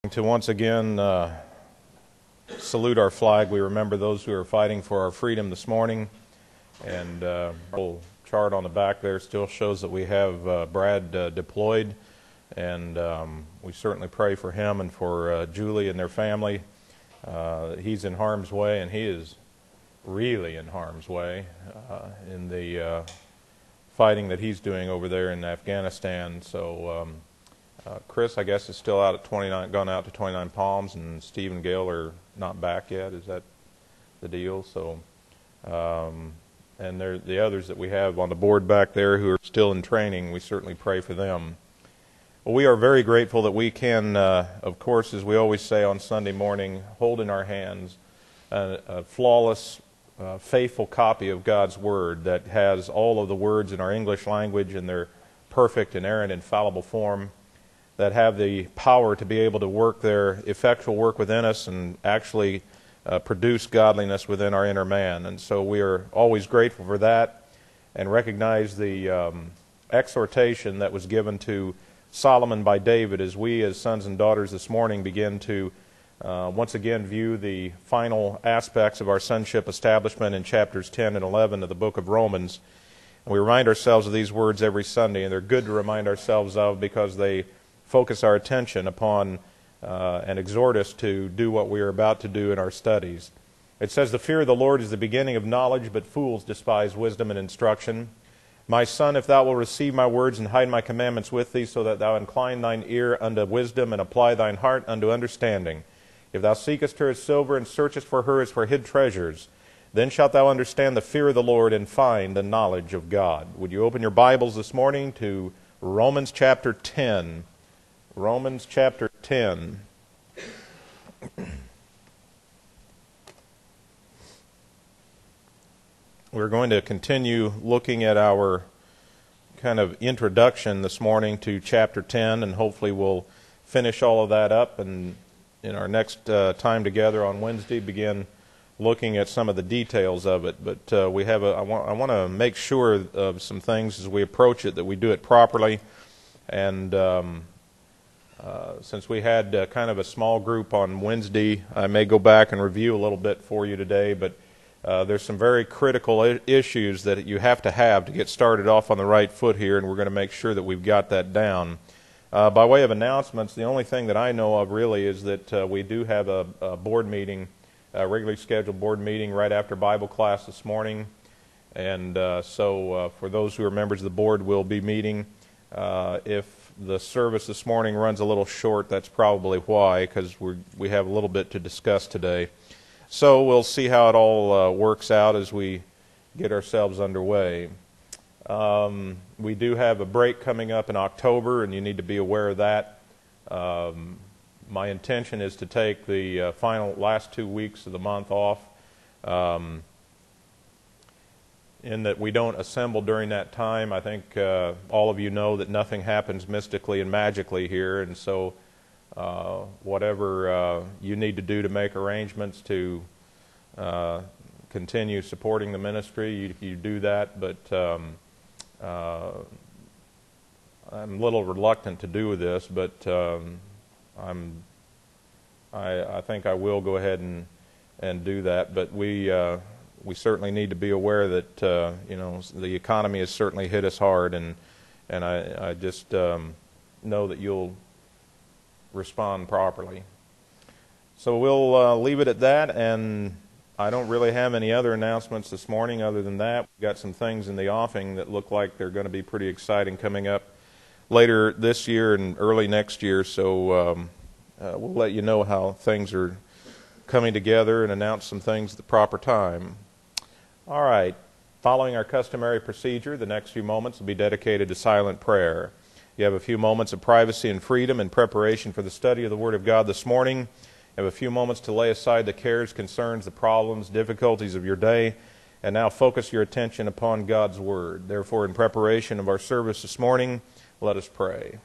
To once again salute our flag. We remember those who are fighting for our freedom this morning, and the little chart on the back there still shows that we have Brad deployed, and we certainly pray for him and for Julie and their family. He's in harm's way, and he is really in harm's way in the fighting that he's doing over there in Afghanistan. So Chris, I guess, is still out at 29, gone out to 29 Palms, and Steve and Gail are not back yet. Is that the deal? So, and the others that we have on the board back there who are still in training, we certainly pray for them. Well, we are very grateful that we can, of course, as we always say on Sunday morning, hold in our hands a flawless, faithful copy of God's Word that has all of the words in our English language in their perfect, inerrant, infallible form, that have the power to be able to work their effectual work within us and actually produce godliness within our inner man. And so we are always grateful for that and recognize the exhortation that was given to Solomon by David as we as sons and daughters this morning begin to once again view the final aspects of our sonship establishment in chapters 10 and 11 of the book of Romans. And we remind ourselves of these words every Sunday, and they're good to remind ourselves of because they focus our attention upon and exhort us to do what we are about to do in our studies. It says, "The fear of the Lord is the beginning of knowledge, but fools despise wisdom and instruction. My son, if thou wilt receive my words and hide my commandments with thee, so that thou incline thine ear unto wisdom and apply thine heart unto understanding. If thou seekest her as silver and searchest for her as for hid treasures, then shalt thou understand the fear of the Lord and find the knowledge of God." Would you open your Bibles this morning to Romans chapter 10? Romans chapter 10. We're going to continue looking at our kind of introduction this morning to chapter 10, and hopefully we'll finish all of that up and in our next time together on Wednesday begin looking at some of the details of it. But I want to make sure of some things as we approach it, that we do it properly. And since we had kind of a small group on Wednesday, I may go back and review a little bit for you today, but there's some very critical issues that you have to get started off on the right foot here, and we're going to make sure that we've got that down. By way of announcements, the only thing that I know of really is that we do have a board meeting, a regularly scheduled board meeting right after Bible class this morning, and so for those who are members of the board, we'll be meeting. If the service this morning runs a little short, that's probably why, because we have a little bit to discuss today. So we'll see how it all works out as we get ourselves underway. We do have a break coming up in October, and you need to be aware of that. My intention is to take the last 2 weeks of the month off, in that we don't assemble during that time. I think all of you know that nothing happens mystically and magically here, and so whatever you need to do to make arrangements to continue supporting the ministry, you do that, but I'm a little reluctant to do this, but I think I will go ahead and do that. But we certainly need to be aware that the economy has certainly hit us hard, and I just know that you'll respond properly. So we'll leave it at that, and I don't really have any other announcements this morning other than that. We've got some things in the offing that look like they're going to be pretty exciting coming up later this year and early next year, so we'll let you know how things are coming together and announce some things at the proper time. All right, following our customary procedure, the next few moments will be dedicated to silent prayer. You have a few moments of privacy and freedom in preparation for the study of the Word of God this morning. You have a few moments to lay aside the cares, concerns, the problems, difficulties of your day, and now focus your attention upon God's Word. Therefore, in preparation of our service this morning, let us pray.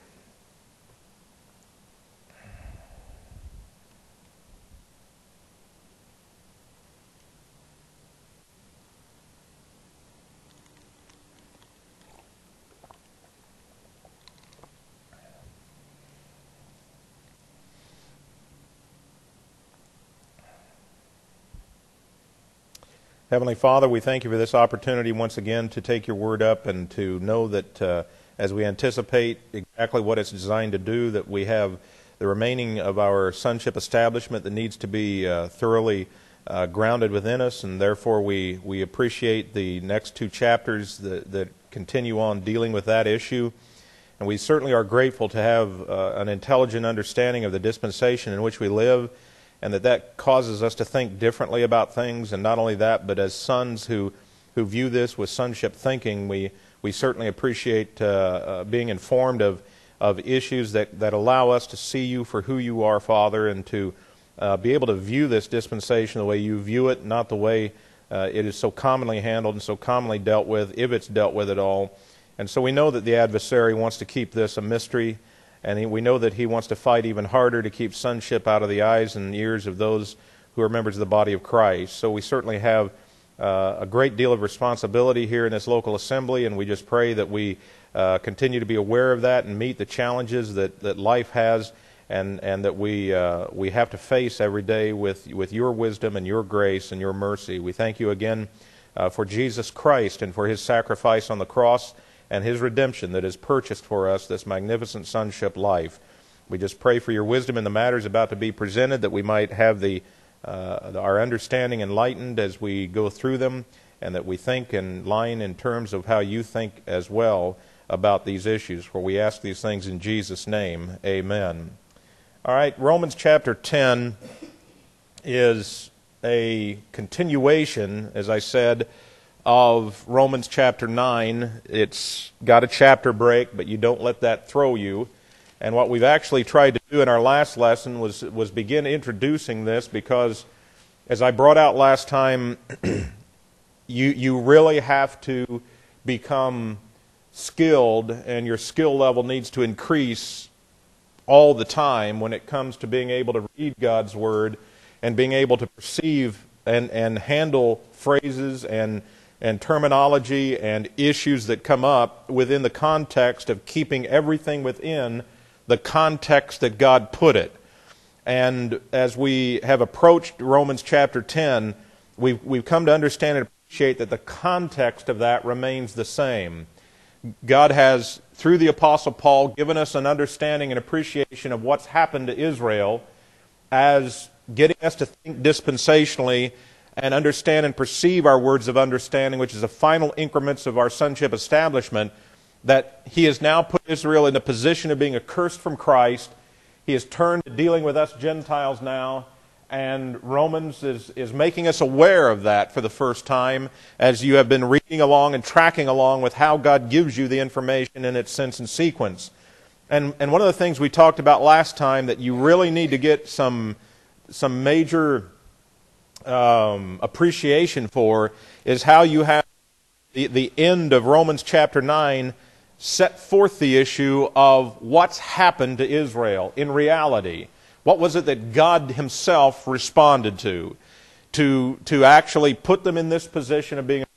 Heavenly Father, we thank you for this opportunity once again to take your word up and to know that as we anticipate exactly what it's designed to do, that we have the remaining of our sonship establishment that needs to be thoroughly grounded within us, and therefore we appreciate the next two chapters that continue on dealing with that issue. And we certainly are grateful to have an intelligent understanding of the dispensation in which we live, and that causes us to think differently about things. And not only that, but as sons who view this with sonship thinking, we certainly appreciate being informed of issues that allow us to see you for who you are, Father, and to be able to view this dispensation the way you view it, not the way it is so commonly handled and so commonly dealt with, if it's dealt with at all. And so we know that the adversary wants to keep this a mystery, and we know that he wants to fight even harder to keep sonship out of the eyes and ears of those who are members of the body of Christ. So we certainly have a great deal of responsibility here in this local assembly, and we just pray that we continue to be aware of that and meet the challenges that life has, and that we have to face every day with your wisdom and your grace and your mercy. We thank you again for Jesus Christ and for his sacrifice on the cross and his redemption that has purchased for us this magnificent sonship life. We just pray for your wisdom in the matters about to be presented, that we might have our understanding enlightened as we go through them, and that we think and line in terms of how you think as well about these issues. For we ask these things in Jesus' name. Amen. All right, Romans chapter 10 is a continuation, as I said, of Romans chapter 9. It's got a chapter break, but you don't let that throw you. And what we've actually tried to do in our last lesson was begin introducing this, because as I brought out last time, you really have to become skilled, and your skill level needs to increase all the time when it comes to being able to read God's Word and being able to perceive and handle phrases and terminology and issues that come up within the context of keeping everything within the context that God put it. And as we have approached Romans chapter 10, we've come to understand and appreciate that the context of that remains the same. God has, through the Apostle Paul, given us an understanding and appreciation of what's happened to Israel as getting us to think dispensationally and understand and perceive our words of understanding, which is the final increments of our sonship establishment, that he has now put Israel in a position of being accursed from Christ. He has turned to dealing with us Gentiles now, and Romans is making us aware of that for the first time as you have been reading along and tracking along with how God gives you the information in its sense and sequence. And one of the things we talked about last time that you really need to get some major appreciation for is how you have the end of Romans chapter 9 set forth the issue of what's happened to Israel in reality. What was it that God himself responded to actually put them in this position of being,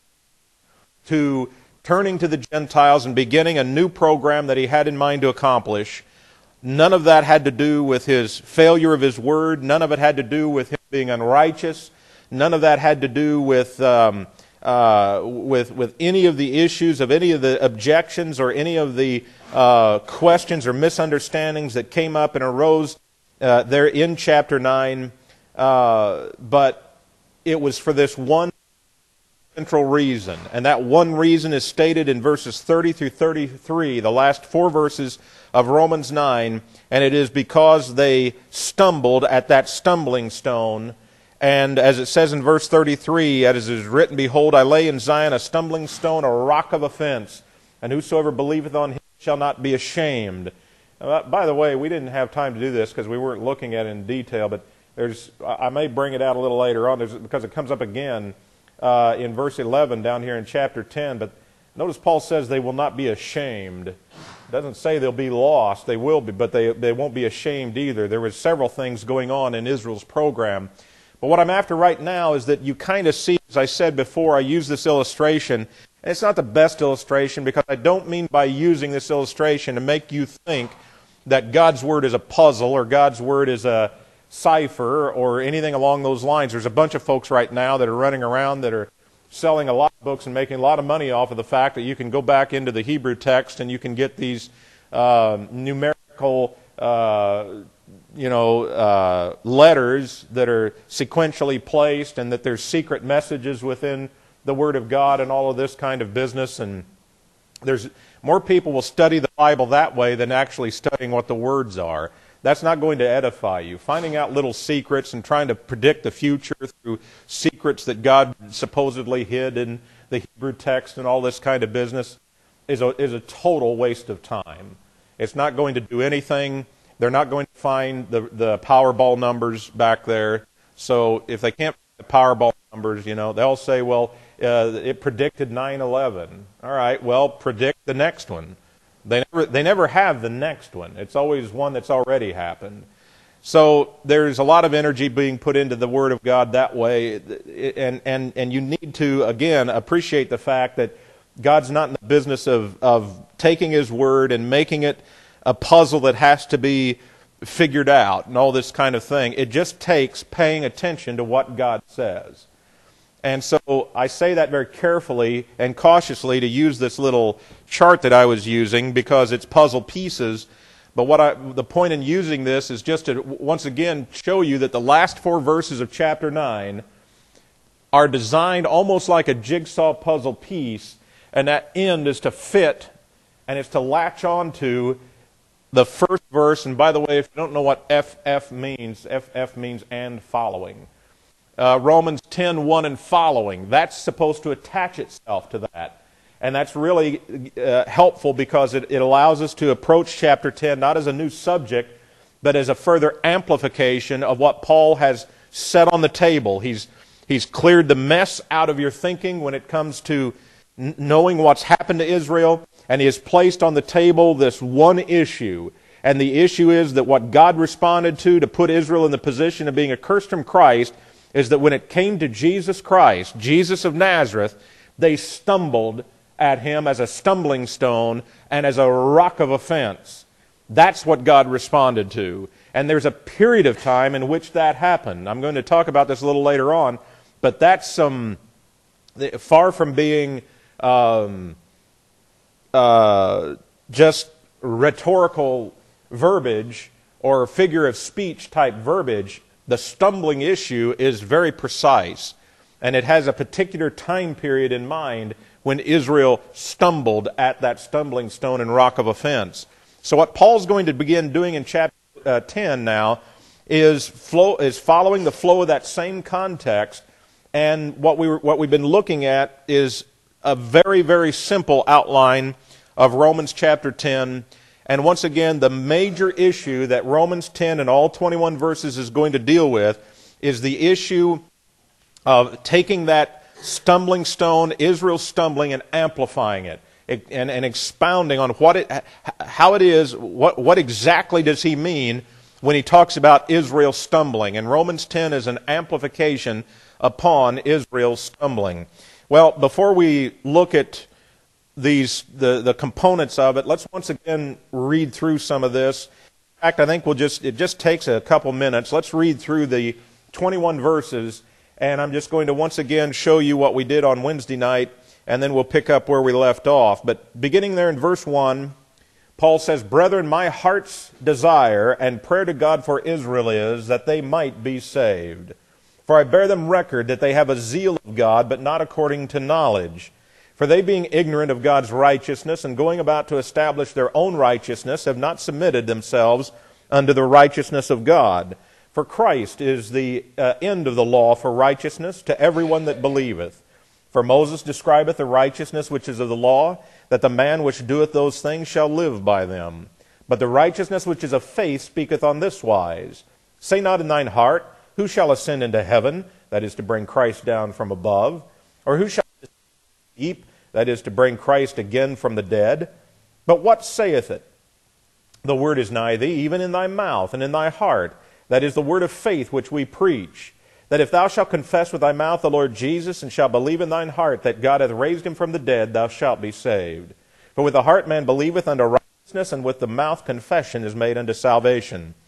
to turning to the Gentiles and beginning a new program that he had in mind to accomplish? None of that had to do with his failure of his word. None of it had to do with him being unrighteous. None of that had to do with any of the issues of any of the objections or any of the questions or misunderstandings that came up and arose there in chapter 9. But it was for this one central reason, and that one reason is stated in verses 30 through 33, the last four verses of Romans 9, and it is because they stumbled at that stumbling stone. And as it says in verse 33, as it is written, "Behold, I lay in Zion a stumbling stone, a rock of offense, and whosoever believeth on him shall not be ashamed." By the way, we didn't have time to do this because we weren't looking at it in detail, but I may bring it out a little later on because it comes up again in verse 11 down here in chapter 10. But notice Paul says they will not be ashamed. It doesn't say they'll be lost. They will be, but they won't be ashamed either. There was several things going on in Israel's program. But what I'm after right now is that you kind of see, as I said before, I use this illustration. And it's not the best illustration because I don't mean by using this illustration to make you think that God's Word is a puzzle or God's Word is cipher or anything along those lines. There's a bunch of folks right now that are running around that are selling a lot of books and making a lot of money off of the fact that you can go back into the Hebrew text and you can get these numerical letters that are sequentially placed, and that there's secret messages within the Word of God and all of this kind of business. And there's more people will study the Bible that way than actually studying what the words are. That's not going to edify you. Finding out little secrets and trying to predict the future through secrets that God supposedly hid in the Hebrew text and all this kind of business is a total waste of time. It's not going to do anything. They're not going to find the Powerball numbers back there. So if they can't find the Powerball numbers, they'll say, well, it predicted 9/11. All right, well, predict the next one. They never have the next one. It's always one that's already happened. So there's a lot of energy being put into the Word of God that way, and you need to, again, appreciate the fact that God's not in the business of taking His Word and making it a puzzle that has to be figured out and all this kind of thing. It just takes paying attention to what God says. And so I say that very carefully and cautiously to use this little chart that I was using because it's puzzle pieces. But the point in using this is just to once again show you that the last 4 verses of chapter 9 are designed almost like a jigsaw puzzle piece, and that end is to fit and it's to latch on to the first verse. And by the way, if you don't know what FF means and following. Romans 10:1 and following, that's supposed to attach itself to that. And that's really helpful because it allows us to approach chapter 10 not as a new subject, but as a further amplification of what Paul has set on the table. He's cleared the mess out of your thinking when it comes to knowing what's happened to Israel, and he has placed on the table this one issue. And the issue is that what God responded to put Israel in the position of being accursed from Christ is that when it came to Jesus Christ, Jesus of Nazareth, they stumbled at Him as a stumbling stone and as a rock of offense. That's what God responded to. And there's a period of time in which that happened. I'm going to talk about this a little later on, but that's far from being just rhetorical verbiage or figure of speech type verbiage. The stumbling issue is very precise, and it has a particular time period in mind when Israel stumbled at that stumbling stone and rock of offense. So what Paul's going to begin doing in chapter 10 now is following the flow of that same context, and what we've been looking at is a very, very simple outline of Romans chapter 10. And once again, the major issue that Romans 10 and all 21 verses is going to deal with is the issue of taking that stumbling stone, Israel's stumbling, and amplifying it and expounding on how it is, what exactly does he mean when he talks about Israel stumbling. And Romans 10 is an amplification upon Israel's stumbling. Well, before we look at the components of it, let's once again read through some of this. In fact, I think it just takes a couple minutes. Let's read through the 21 verses, and I'm just going to once again show you what we did on Wednesday night, and then we'll pick up where we left off. But beginning there in verse 1, Paul says, "Brethren, my heart's desire and prayer to God for Israel is that they might be saved. For I bear them record that they have a zeal of God, but not according to knowledge. For they, being ignorant of God's righteousness and going about to establish their own righteousness, have not submitted themselves unto the righteousness of God. For Christ is the end of the law for righteousness to everyone that believeth. For Moses describeth the righteousness which is of the law, that the man which doeth those things shall live by them. But the righteousness which is of faith speaketh on this wise, Say not in thine heart, Who shall ascend into heaven? That is to bring Christ down from above. Or who shall descend deep? That is to bring Christ again from the dead. But what saith it? The word is nigh thee, even in thy mouth and in thy heart. That is the word of faith which we preach. That if thou shalt confess with thy mouth the Lord Jesus, and shalt believe in thine heart that God hath raised him from the dead, thou shalt be saved. For with the heart man believeth unto righteousness, and with the mouth confession is made unto salvation.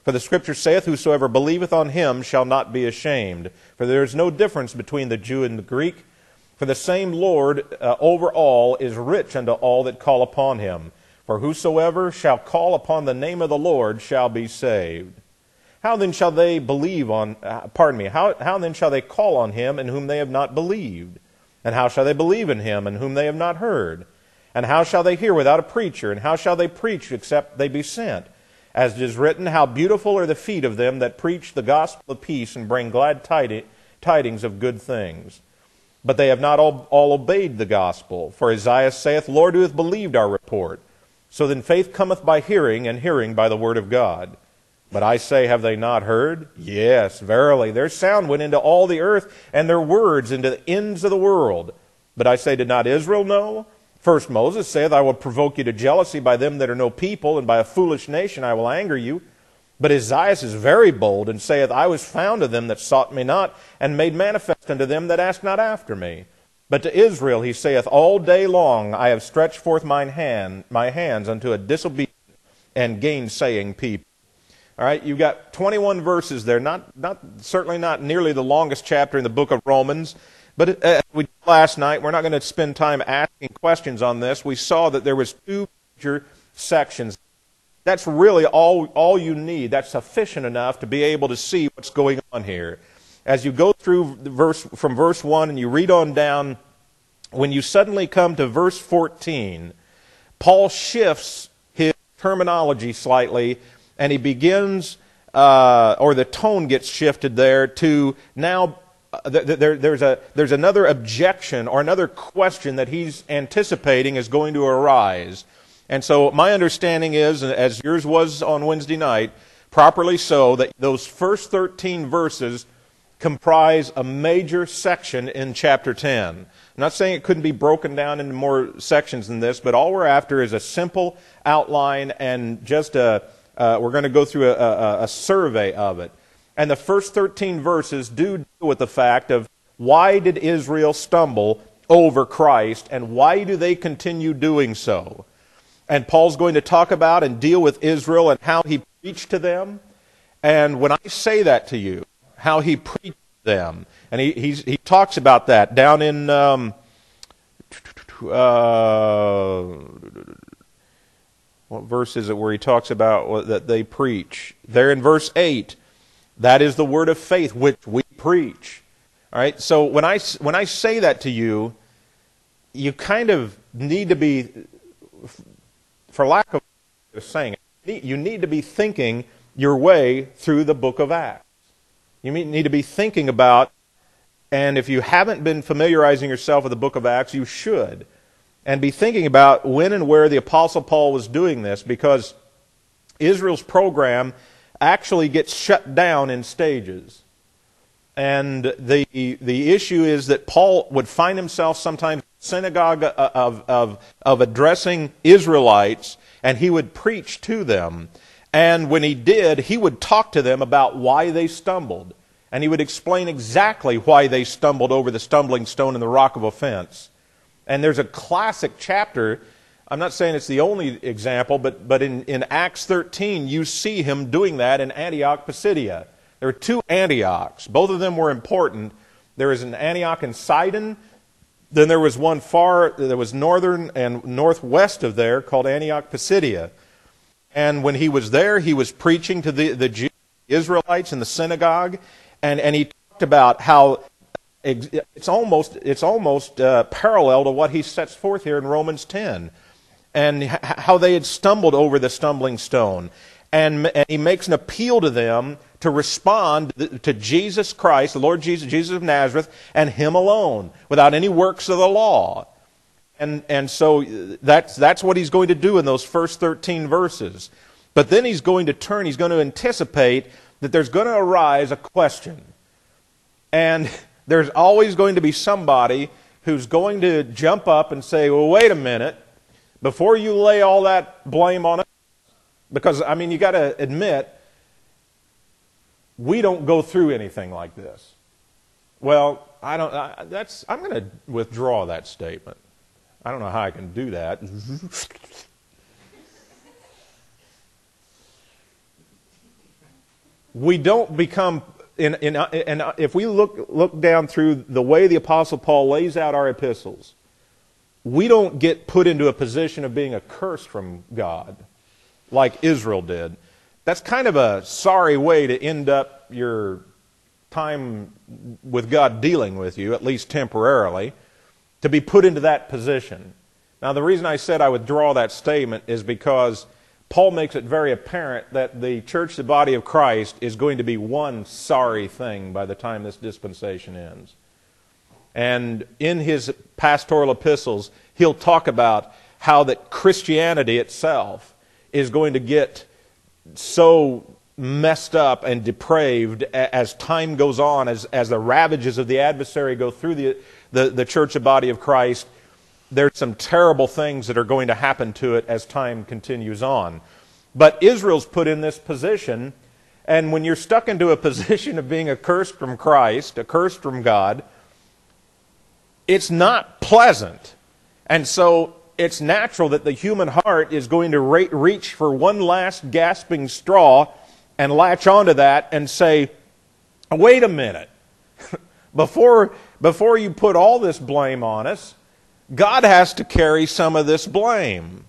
For the Scripture saith, Whosoever believeth on him shall not be ashamed. For there is no difference between the Jew and the Greek. For the same Lord over all is rich unto all that call upon him. For whosoever shall call upon the name of the Lord shall be saved. How then shall they believe on, how then shall they call on him in whom they have not believed? And how shall they believe in him in whom they have not heard? And how shall they hear without a preacher? And how shall they preach except they be sent? As it is written, How beautiful are the feet of them that preach the gospel of peace and bring glad tidings of good things. But they have not all obeyed the gospel. For Isaiah saith, Lord, who hath believed our report? So then faith cometh by hearing, and hearing by the word of God. But I say, have they not heard? Yes, verily, their sound went into all the earth, and their words into the ends of the world. But I say, did not Israel know? First Moses saith, I will provoke you to jealousy by them that are no people, and by a foolish nation I will anger you. But Isaiah is very bold, and saith, I was found of them that sought me not, and made manifest unto them that asked not after me. But to Israel he saith, All day long I have stretched forth my hands unto a disobedient and gainsaying people. All right, you've got 21 verses there, certainly not nearly the longest chapter in the book of Romans. But as we did last night, we're not going to spend time asking questions on this. We saw that there was two major sections. That's really all you need. That's sufficient enough to be able to see what's going on here. As you go through from verse 1 and you read on down, when you suddenly come to verse 14, Paul shifts his terminology slightly, and he begins, or the tone gets shifted there to now. There's another objection or another question that he's anticipating is going to arise. And so my understanding is, as yours was on Wednesday night, properly so, that those first 13 verses comprise a major section in chapter 10. I'm not saying it couldn't be broken down into more sections than this, but all we're after is a simple outline and just we're going to go through a survey of it. And the first 13 verses do deal with the fact of why did Israel stumble over Christ and why do they continue doing so? And Paul's going to talk about and deal with Israel and how he preached to them. And when I say that to you, how he preached to them, and he talks about that down in what verse is it where he talks about that they preach? There in verse 8. That is the word of faith which we preach. All right. So when I say that to you, you kind of need to be, for lack of saying it, you need to be thinking your way through the book of Acts. You need to be thinking about, and if you haven't been familiarizing yourself with the book of Acts, you should, and be thinking about when and where the Apostle Paul was doing this, because Israel's program actually gets shut down in stages. And the issue is that Paul would find himself sometimes in the synagogue of addressing Israelites, and he would preach to them. And when he did, he would talk to them about why they stumbled. And he would explain exactly why they stumbled over the stumbling stone and the rock of offense. And there's a classic chapter. I'm not saying it's the only example, but in Acts 13, you see him doing that in Antioch Pisidia. There were two Antiochs. Both of them were important. There was an Antioch in Sidon. Then there was one there was northern and northwest of there called Antioch Pisidia. And when he was there, he was preaching to the Jews, Israelites in the synagogue, and he talked about how it's almost parallel to what he sets forth here in Romans 10. And how they had stumbled over the stumbling stone. And he makes an appeal to them to respond to Jesus Christ, the Lord Jesus of Nazareth, and Him alone, without any works of the law. And so that's what he's going to do in those first 13 verses. But then he's going to anticipate that there's going to arise a question. And there's always going to be somebody who's going to jump up and say, well, wait a minute. Before you lay all that blame on us, because, I mean, you got to admit, we don't go through anything like this. Well, I'm going to withdraw that statement. I don't know how I can do that. we don't become, and if we look down through the way the Apostle Paul lays out our epistles, we don't get put into a position of being accursed from God like Israel did. That's kind of a sorry way to end up your time with God dealing with you, at least temporarily, to be put into that position. Now, the reason I said I would draw that statement is because Paul makes it very apparent that the church, the body of Christ, is going to be one sorry thing by the time this dispensation ends. And in his pastoral epistles, he'll talk about how that Christianity itself is going to get so messed up and depraved as time goes on, as the ravages of the adversary go through the church, the body of Christ. There's some terrible things that are going to happen to it as time continues on. But Israel's put in this position, and when you're stuck into a position of being accursed from Christ, accursed from God, it's not pleasant. And so it's natural that the human heart is going to reach for one last gasping straw and latch onto that and say, wait a minute, before you put all this blame on us, God has to carry some of this blame.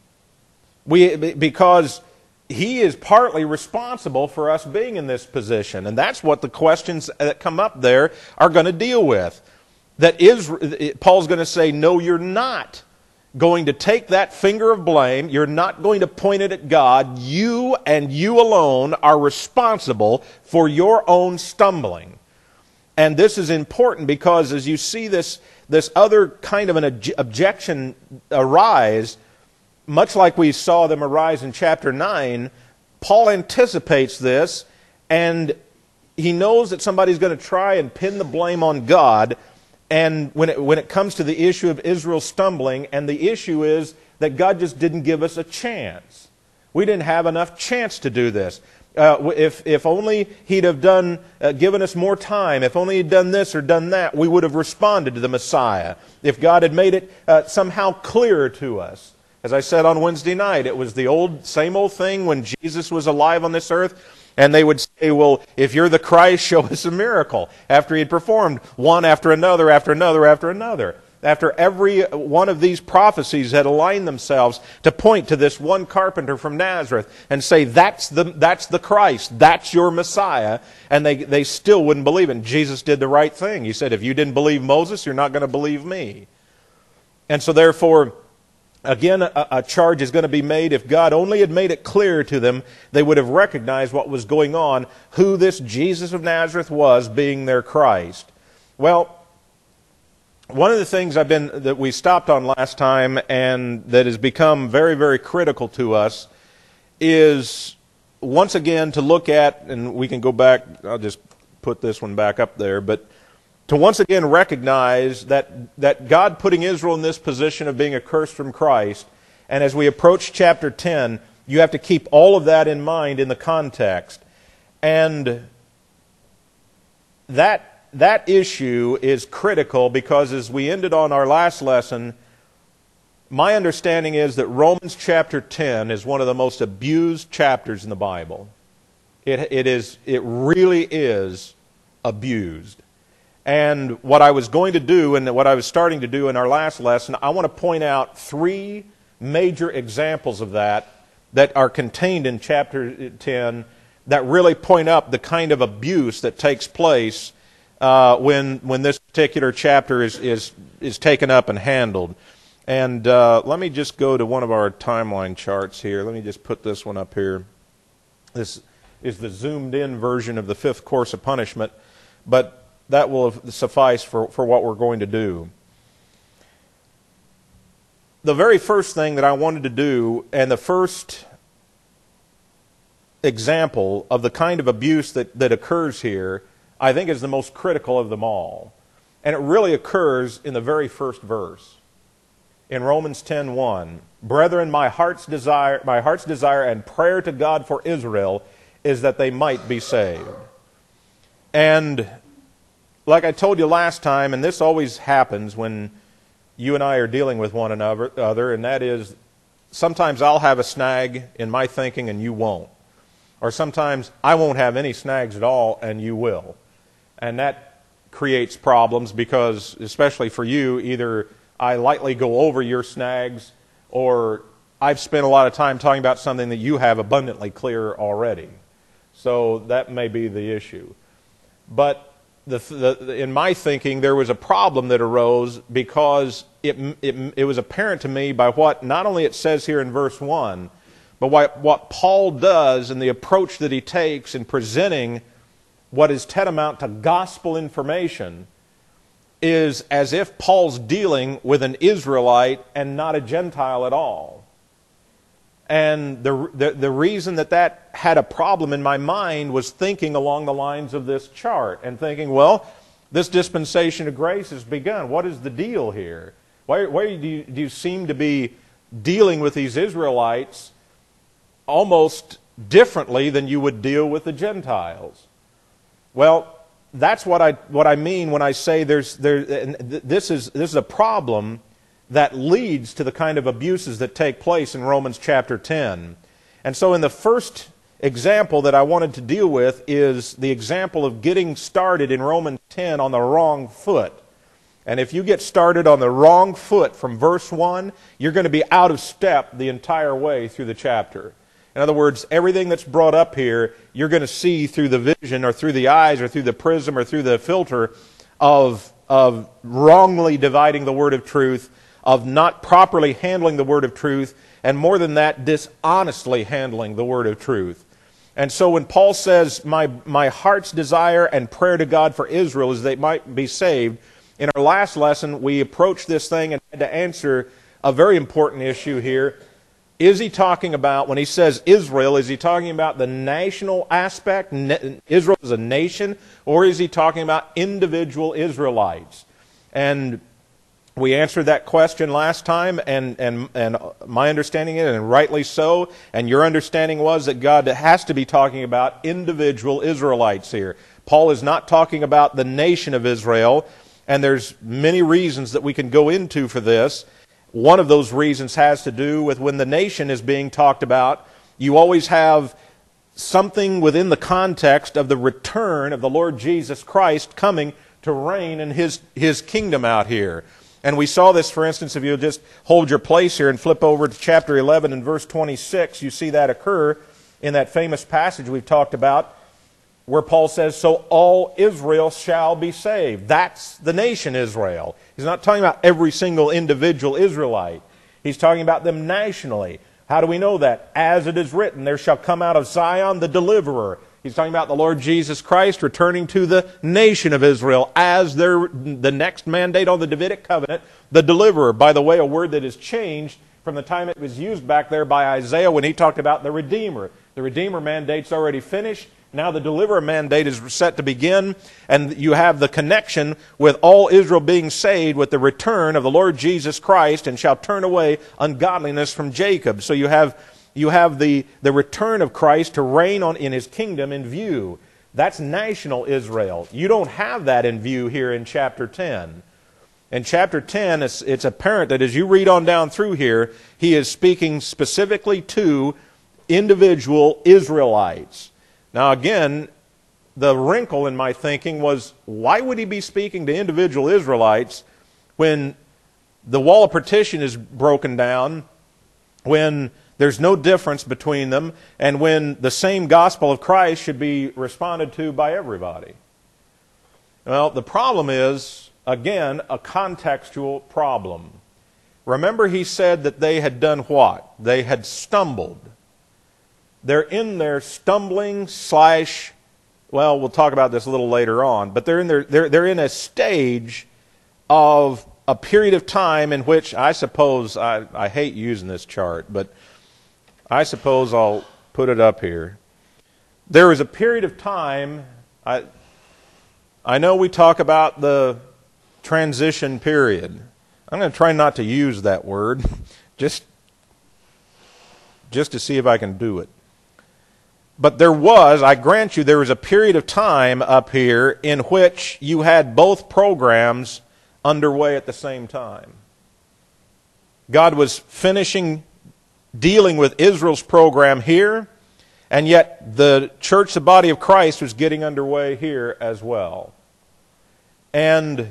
Because He is partly responsible for us being in this position. And that's what the questions that come up there are going to deal with. That Paul's going to say, no, you're not going to take that finger of blame. You're not going to point it at God. You and you alone are responsible for your own stumbling. And this is important because as you see this other kind of an objection arise, much like we saw them arise in chapter 9, Paul anticipates this, and he knows that somebody's going to try and pin the blame on God. And when it comes to the issue of Israel stumbling, and the issue is that God just didn't give us a chance. We didn't have enough chance to do this. If only He'd have given us more time, if only He'd done this or done that, we would have responded to the Messiah. If God had made it somehow clearer to us. As I said on Wednesday night, it was the same old thing when Jesus was alive on this earth. And they would say, well, if you're the Christ, show us a miracle. After He had performed one after another, after another, after another. After every one of these prophecies had aligned themselves to point to this one carpenter from Nazareth and say, that's the Christ, that's your Messiah. And they still wouldn't believe it. And Jesus did the right thing. He said, if you didn't believe Moses, you're not going to believe me. And so therefore, again, a charge is going to be made. If God only had made it clear to them, they would have recognized what was going on, who this Jesus of Nazareth was, being their Christ. Well, one of the things that we stopped on last time and that has become very, very critical to us is once again to look at, and we can go back, I'll just put this one back up there, but to once again recognize that God putting Israel in this position of being accursed from Christ, and as we approach chapter 10, you have to keep all of that in mind in the context. And that issue is critical because as we ended on our last lesson, my understanding is that Romans chapter 10 is one of the most abused chapters in the Bible. It really is abused. And what I was going to do and what I was starting to do in our last lesson, I want to point out 3 major examples of that are contained in chapter 10 that really point up the kind of abuse that takes place when this particular chapter is taken up and handled. And let me just go to one of our timeline charts here. Let me just put this one up here. This is the zoomed-in version of the 5th course of punishment, but that will suffice for what we're going to do. The very first thing that I wanted to do, and the first example of the kind of abuse that occurs here, I think is the most critical of them all. And it really occurs in the very first verse. In Romans 10:1, "Brethren, my heart's desire and prayer to God for Israel is that they might be saved." And like I told you last time, and this always happens when you and I are dealing with one another, and that is sometimes I'll have a snag in my thinking and you won't. Or sometimes, I won't have any snags at all, and you will. And that creates problems because, especially for you, either I lightly go over your snags, or I've spent a lot of time talking about something that you have abundantly clear already. So that may be the issue. But in my thinking, there was a problem that arose because it was apparent to me by what not only it says here in verse 1, but what Paul does and the approach that he takes in presenting what is tantamount to gospel information is as if Paul's dealing with an Israelite and not a Gentile at all. And the reason that had a problem in my mind was thinking along the lines of this chart and thinking, well, this dispensation of grace has begun. What is the deal here? Why do you seem to be dealing with these Israelites almost differently than you would deal with the Gentiles? Well, that's what I mean when I say this is a problem that leads to the kind of abuses that take place in Romans chapter 10. And so in the first example that I wanted to deal with is the example of getting started in Romans 10 on the wrong foot. And if you get started on the wrong foot from verse 1, you're going to be out of step the entire way through the chapter. In other words, everything that's brought up here, you're going to see through the vision or through the eyes or through the prism or through the filter of wrongly dividing the word of truth, of not properly handling the word of truth, and more than that, dishonestly handling the word of truth. And so when Paul says, my heart's desire and prayer to God for Israel is they might be saved, in our last lesson we approached this thing and had to answer a very important issue here. Is he talking about, when he says Israel, is he talking about the national aspect, Israel as a nation, or is he talking about individual Israelites? And we answered that question last time, and my understanding is, and rightly so, and your understanding was that God has to be talking about individual Israelites here. Paul is not talking about the nation of Israel, and there's many reasons that we can go into for this. One of those reasons has to do with when the nation is being talked about, you always have something within the context of the return of the Lord Jesus Christ coming to reign in His kingdom out here. And we saw this, for instance, if you'll just hold your place here and flip over to chapter 11 and verse 26, you see that occur in that famous passage we've talked about, where Paul says, so all Israel shall be saved. That's the nation Israel. He's not talking about every single individual Israelite. He's talking about them nationally. How do we know that? As it is written, there shall come out of Zion the deliverer. He's talking about the Lord Jesus Christ returning to the nation of Israel as the next mandate on the Davidic covenant, the deliverer. By the way, a word that has changed from the time it was used back there by Isaiah when he talked about the Redeemer. The Redeemer mandate's already finished. Now the deliverer mandate is set to begin, and you have the connection with all Israel being saved with the return of the Lord Jesus Christ, and shall turn away ungodliness from Jacob. So you have the return of Christ to reign in His kingdom in view. That's national Israel. You don't have that in view here in chapter 10. In chapter 10, it's apparent that as you read on down through here, he is speaking specifically to individual Israelites. Now again, the wrinkle in my thinking was, why would he be speaking to individual Israelites when the wall of partition is broken down, when there's no difference between them, and when the same gospel of Christ should be responded to by everybody? Well, the problem is, again, a contextual problem. Remember, he said that they had done what? They had stumbled. They're in their stumbling / well, we'll talk about this a little later on, but they're in a stage of a period of time in which I suppose, I hate using this chart, but I suppose I'll put it up here. There is a period of time, I know we talk about the transition period. I'm going to try not to use that word, just to see if I can do it. But I grant you, there was a period of time up here in which you had both programs underway at the same time. God was finishing dealing with Israel's program here, And yet the church, the body of Christ, was getting underway here as well. And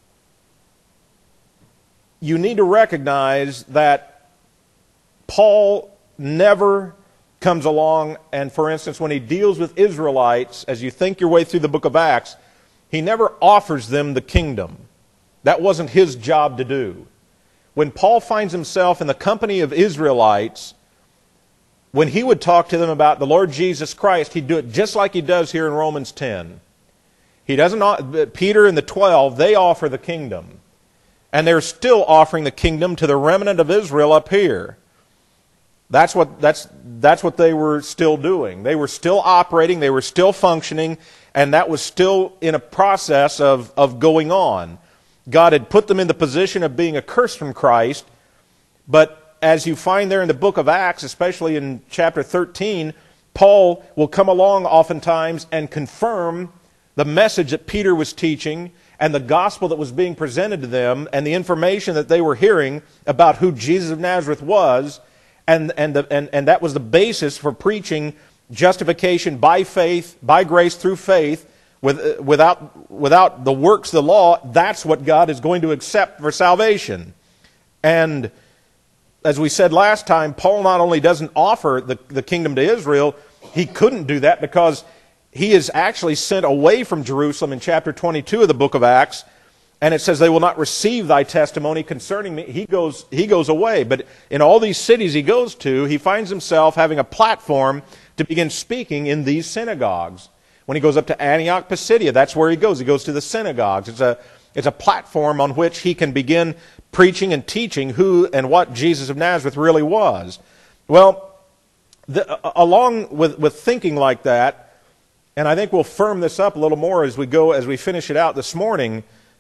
you need to recognize that Paul never comes along and, for instance, when he deals with Israelites, as you think your way through the book of Acts, he never offers them the kingdom. That wasn't his job to do. When Paul finds himself in the company of Israelites, when he would talk to them about the Lord Jesus Christ, he'd do it just like he does here in Romans 10. He doesn't. Peter and the 12, they offer the kingdom. And they're still offering the kingdom to the remnant of Israel up here. That's what they were still doing. They were still operating, they were still functioning, and that was still in a process of going on. God had put them in the position of being accursed from Christ, but as you find there in the book of Acts, especially in chapter 13, Paul will come along oftentimes and confirm the message that Peter was teaching and the gospel that was being presented to them and the information that they were hearing about who Jesus of Nazareth was, and that was the basis for preaching justification by faith, by grace through faith, without the works of the law. That's what God is going to accept for salvation. And as we said last time, Paul not only doesn't offer the kingdom to Israel, he couldn't do that because he is actually sent away from Jerusalem in chapter 22 of the book of Acts, and it says, they will not receive thy testimony concerning me. He goes away. But in all these cities he goes to, he finds himself having a platform to begin speaking in these synagogues. When he goes up to Antioch Pisidia, that's where he goes. He goes to the synagogues. It's a platform on which he can begin preaching and teaching who and what Jesus of Nazareth really was. Well, along with thinking like that, and I think we'll firm this up a little more as we finish it out this morning,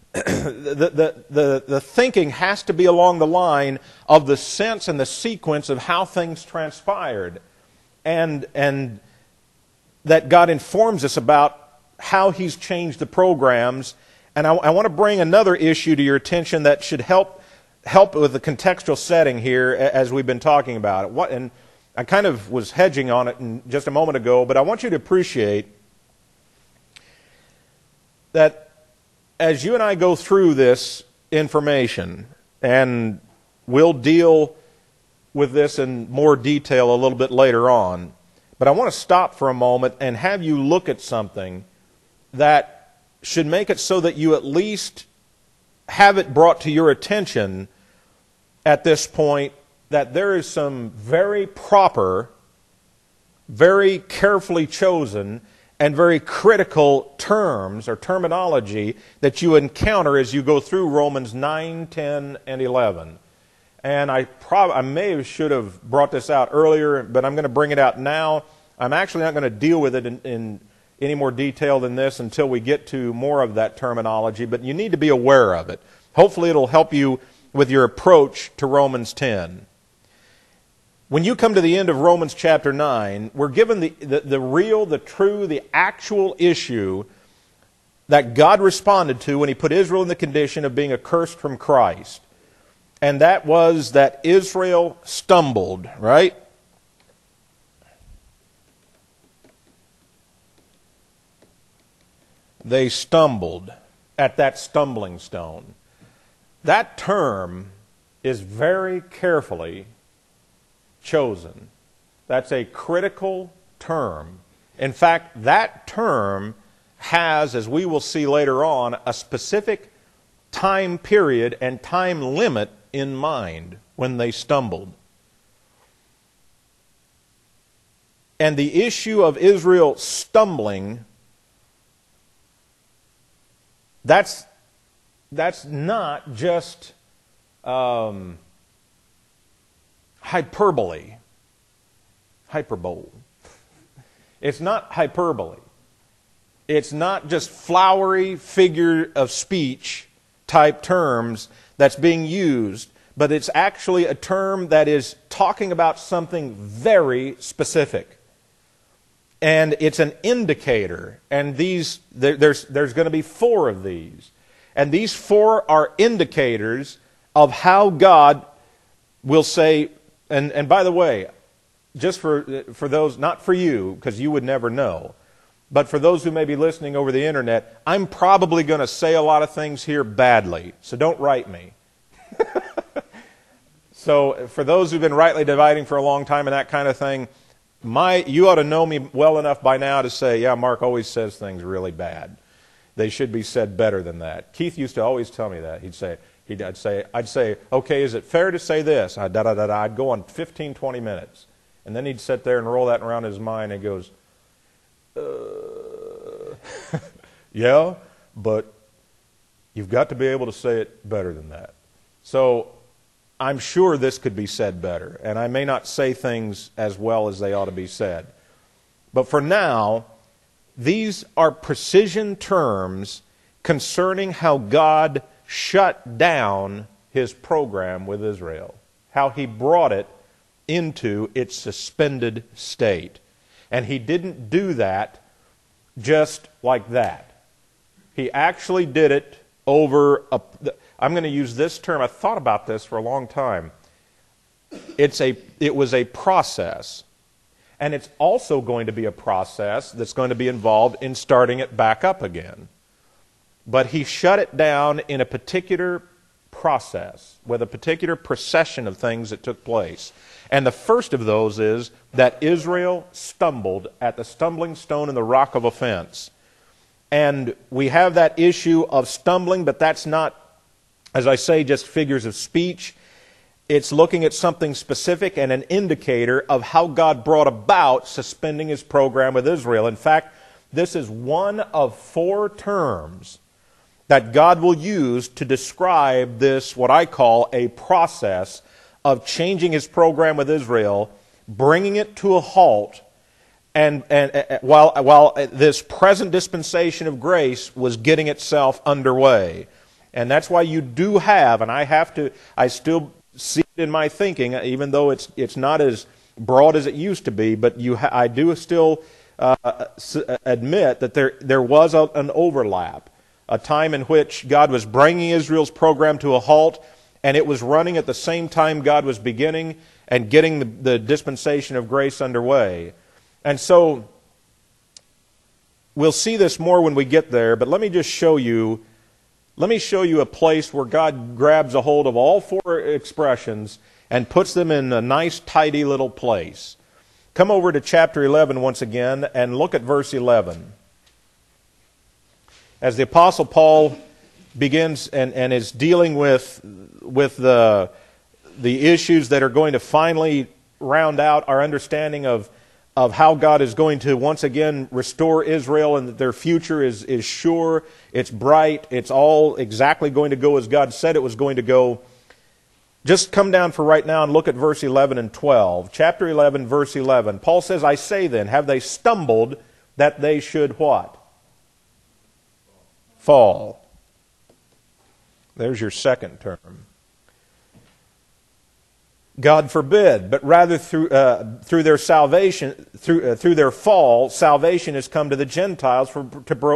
the thinking has to be along the line of the sense and the sequence of how things transpired, and that God informs us about how He's changed the programs. And I want to bring another issue to your attention that should help with the contextual setting here as we've been talking about it. And I kind of was hedging on it just a moment ago, but I want you to appreciate that as you and I go through this information, and we'll deal with this in more detail a little bit later on, but I want to stop for a moment and have you look at something that should make it so that you at least have it brought to your attention at this point that there is some very proper, very carefully chosen, and very critical terms or terminology that you encounter as you go through Romans 9, 10, and 11. And I should have brought this out earlier, but I'm going to bring it out now. I'm actually not going to deal with it in any more detail than this until we get to more of that terminology, but you need to be aware of it. Hopefully it'll help you with your approach to Romans 10. When you come to the end of Romans chapter 9, we're given the real, the true, the actual issue that God responded to when He put Israel in the condition of being accursed from Christ. And that was that Israel stumbled, right? They stumbled at that stumbling stone. That term is very carefully chosen. That's a critical term. In fact, that term has, as we will see later on, a specific time period and time limit in mind when they stumbled. And the issue of Israel stumbling, that's not just hyperbole. It's not hyperbole. It's not just flowery figure of speech type terms that's being used, but it's actually a term that is talking about something very specific. And it's an indicator. And there's going to be 4 of these. And these 4 are indicators of how God will say, and by the way, just for those, not for you, because you would never know, but for those who may be listening over the internet, I'm probably going to say a lot of things here badly, so don't write me. So for those who've been rightly dividing for a long time and that kind of thing, you ought to know me well enough by now to say, yeah, Mark always says things really bad. They should be said better than that. Keith used to always tell me that. I'd say, okay, is it fair to say this? I'd go on 15, 20 minutes. And then he'd sit there and roll that around in his mind and goes, yeah, but you've got to be able to say it better than that. So I'm sure this could be said better, and I may not say things as well as they ought to be said. But for now, these are precision terms concerning how God shut down His program with Israel, how He brought it into its suspended state. And He didn't do that just like that. He actually did it over I'm going to use this term. I thought about this for a long time. It was a process. And it's also going to be a process that's going to be involved in starting it back up again. But He shut it down in a particular process, with a particular procession of things that took place. And the first of those is that Israel stumbled at the stumbling stone and the rock of offense. And we have that issue of stumbling, but that's not, as I say, just figures of speech. It's looking at something specific and an indicator of how God brought about suspending His program with Israel. In fact, this is one of 4 terms that God will use to describe this, what I call a process of changing His program with Israel, bringing it to a halt, and while this present dispensation of grace was getting itself underway. And that's why you do have, and I still see it in my thinking, even though it's not as broad as it used to be, but I do still admit that there was an overlap, a time in which God was bringing Israel's program to a halt, and it was running at the same time God was beginning and getting the dispensation of grace underway. And so we'll see this more when we get there, but let me just show you. Let me show you a place where God grabs a hold of all 4 expressions and puts them in a nice, tidy little place. Come over to chapter 11 once again and look at verse 11. As the Apostle Paul begins and is dealing with the issues that are going to finally round out our understanding of how God is going to once again restore Israel, and that their future is sure, it's bright, it's all exactly going to go as God said it was going to go. Just come down for right now and look at verse 11 and 12. Chapter 11, verse 11. Paul says, I say then, have they stumbled that they should what? Fall. There's your second term. God forbid, but rather through their salvation, through their fall, salvation has come to the Gentiles for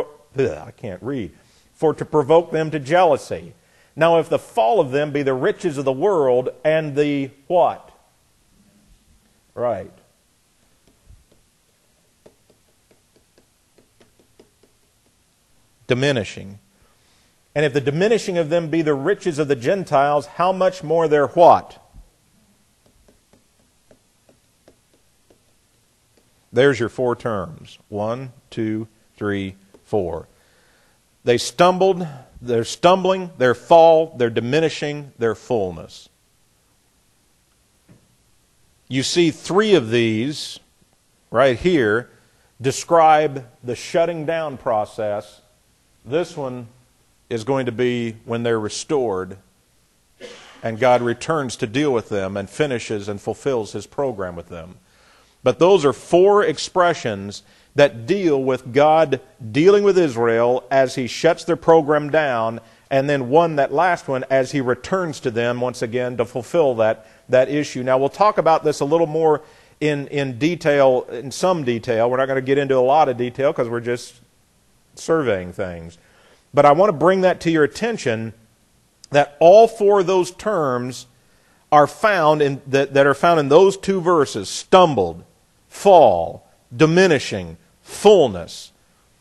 to provoke them to jealousy. Now, if the fall of them be the riches of the world and the what? Right. Diminishing. And if the diminishing of them be the riches of the Gentiles, how much more their what? There's your 4 terms. 1, 2, 3, 4. They stumbled, they're stumbling, their fall, they're diminishing, their fullness. You see 3 of these right here describe the shutting down process. This one is going to be when they're restored and God returns to deal with them and finishes and fulfills His program with them. But those are 4 expressions that deal with God dealing with Israel as He shuts their program down, and then that last one, as He returns to them once again to fulfill that issue. Now, we'll talk about this a little more in detail, in some detail. We're not going to get into a lot of detail because we're just surveying things. But I want to bring that to your attention, that all 4 of those terms are found in that are found in those two verses: stumbled, fall, diminishing, fullness.